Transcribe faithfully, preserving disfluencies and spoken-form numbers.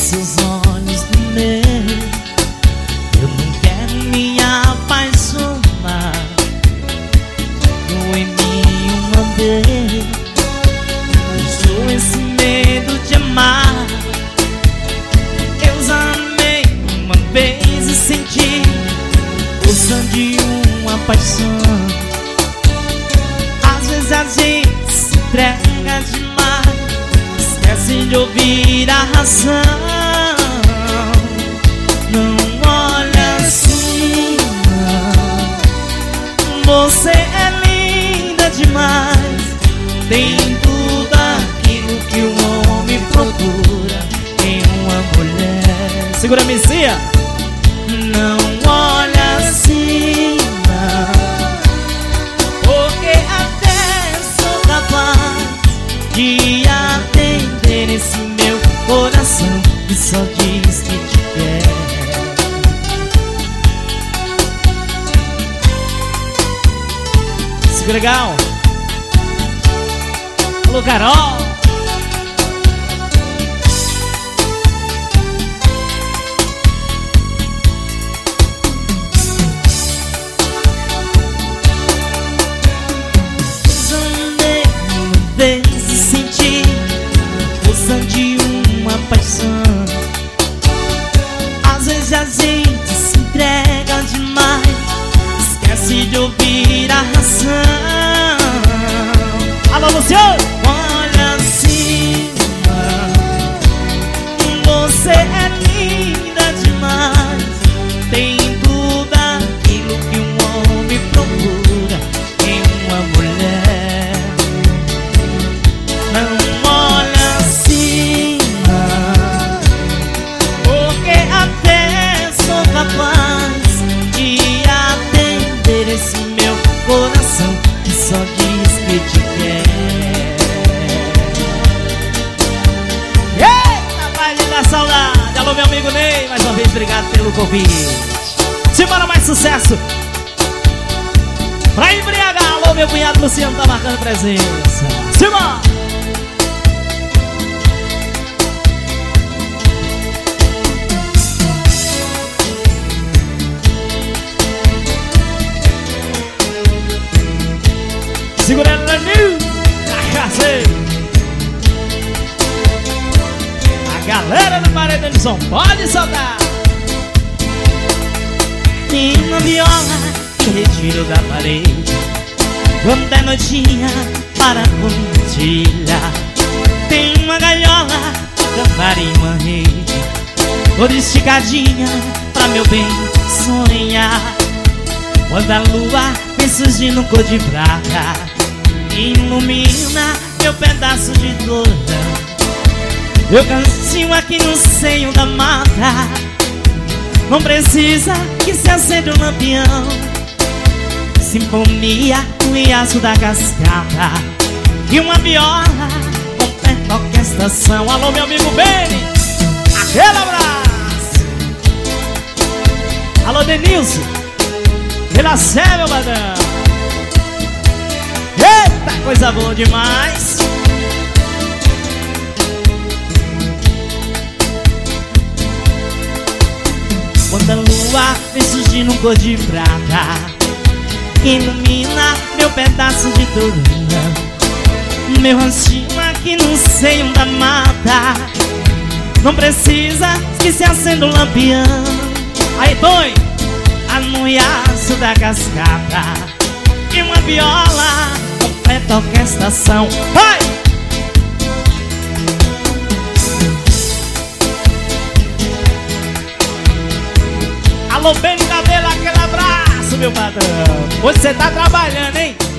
seus olhos no meu. Eu não quero me apaixonar. Eu em mim uma vez. Deixou esse medo de amar. Eu já amei uma vez e senti força de uma paixão. Às vezes a gente se entrega demais, esquece de ouvir a razão. Não olha assim, não. Você é linda demais. Tem tudo aquilo que um homem procura em uma mulher. Segura a Messia. Não olha assim, não, porque até sou capaz de atender esse meu coração que só diz que te quer. Isso que legal. Alô, Carol. Senti força de uma paixão. Às vezes a gente se entrega demais, esquece de ouvir a razão. Alô, Luciano! Olha assim, você é linda demais. Tem tudo aquilo que um homem procura em uma mulher. Não olha assim, não, porque até sou capaz de atender esse meu coração que só diz que te quer. Eita, baile da saudade. Alô, meu amigo Ney, mais uma vez obrigado pelo convite. Simbora, mais sucesso pra embriagar. Alô, meu cunhado Luciano tá marcando presença. Simbora. Segura ela no cachaceiro. A galera do Paredão de Som pode soltar. Tem uma viola que retiro da parede quando é noitinha para compartilhar. Tem uma gaiola, cantar em uma rede, toda esticadinha pra meu bem sonhar. Quando a lua vem surgindo cor de prata, ilumina meu pedaço de dor. Eu cantinho aqui no seio da mata. Não precisa que se acenda um lampião. Sinfonia no riacho da cascata e uma viola completa a orquestração. Alô, meu amigo Beni, aquele abraço. Alô, Denilson, pela Sé, meu badão. Eita, coisa boa demais. Quando a lua vem surgindo cor de prata, ilumina meu pedaço de toruna, meu ranchinho aqui no seio da mata. Não precisa que se acenda um lampião. Aí, põe no riacho da cascata e uma viola completa a orquestração. Vai! Alô, Beni Cabelo, aquele abraço, meu patrão. Hoje você tá trabalhando, hein?